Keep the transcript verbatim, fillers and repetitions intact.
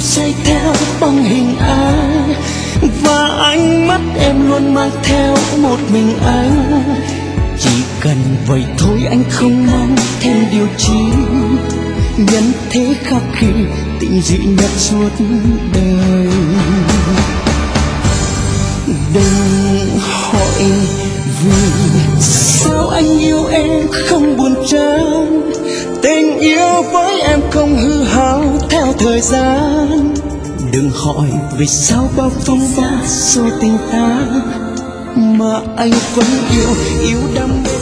say theo bóng hình ai, và ánh mắt em luôn mang theo một mình anh. Chỉ cần vậy thôi anh không mong thêm điều chi, nhân thế khắc khi tình dị nhất suốt đời. Đừng hỏi vì sao anh yêu em không buồn chán, tình yêu với em không hư hao theo thời gian. Đừng hỏi vì sao bao phong ba xô tình ta mà anh vẫn yêu, yêu đam mê.